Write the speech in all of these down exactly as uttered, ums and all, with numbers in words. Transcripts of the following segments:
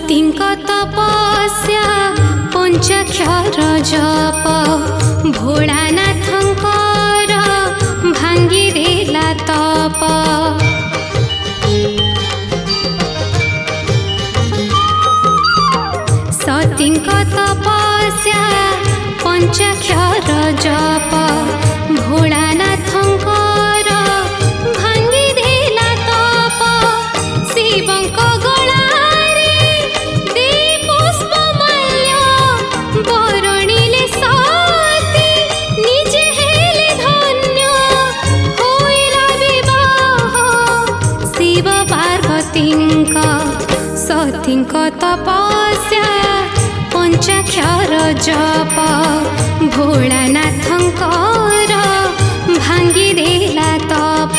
सतीଙ୍କ तपस्या पंचाक्षर जप भोलानाथଙ୍କର भांगी देला तप। सतीଙ୍କ तपस्या पंचाक्षर जप भोलानाथଙ୍କର भांगी देला तप। शिवଙ୍କ गଳାରେ दे पुष्पमाल्य बरणिले सती निजे हेले धन्य होइला विवाह शिव पार्वतीଙ୍କ। सतीଙ୍କ तपस्या पंचाक्षर जप भोलानाथଙ୍କର भांगी देला तप।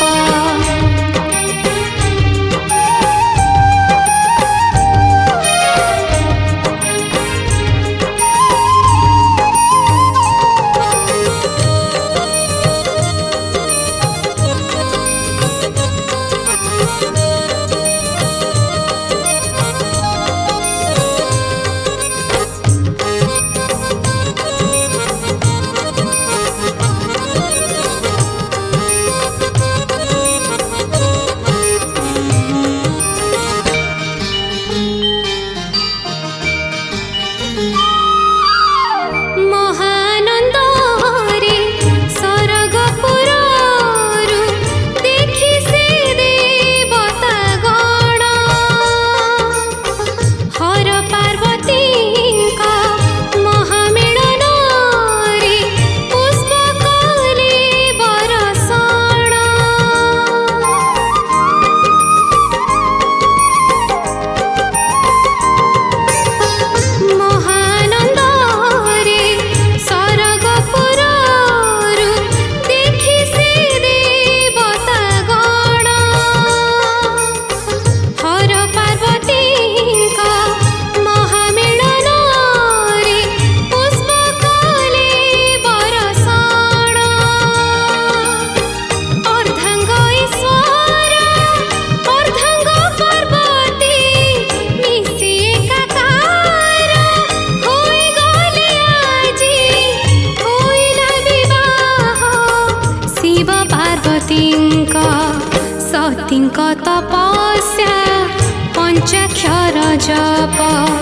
सतीଙ୍କ तपस्या पंचाक्षर जप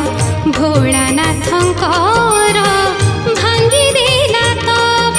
भोलानाथଙ୍କର भांगी देला तप।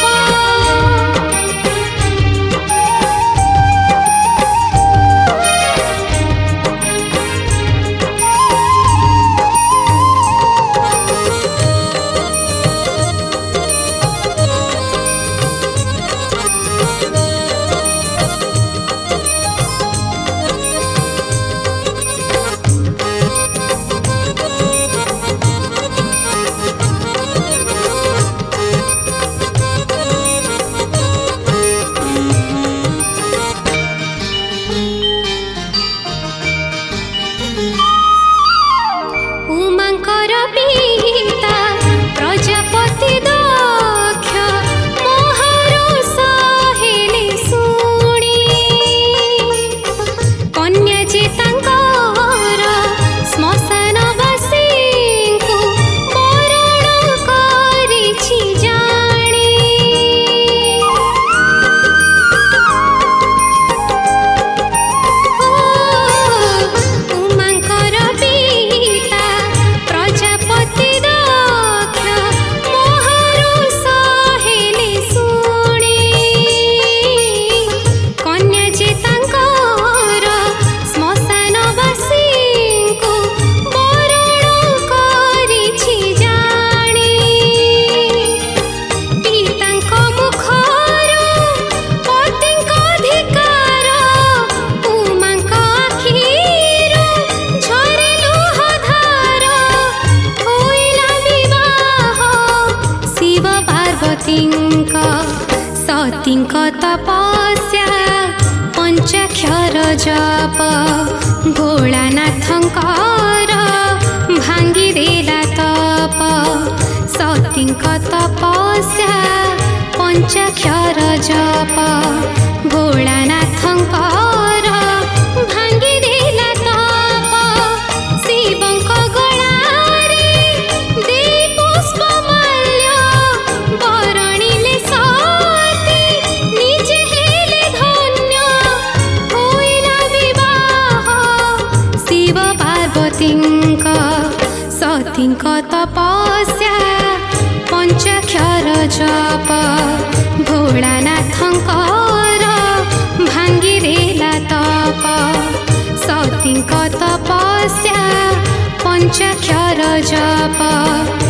सतीଙ୍କ तपस्या पंचाक्षर जप भोलानाथଙ୍କର भांगी देला तप। सतीଙ୍କ तपस्या पंचाक्षर जप भोलानाथଙ୍କର भांगी देला तप। शिवଙ୍କ गळा सतीଙ୍କ सतीଙ୍କ तपस्या पंचाक्षर जप भोलानाथଙ୍କର भांगिदेला तप सतीଙ୍କ तपस्या पंचाक्षर जप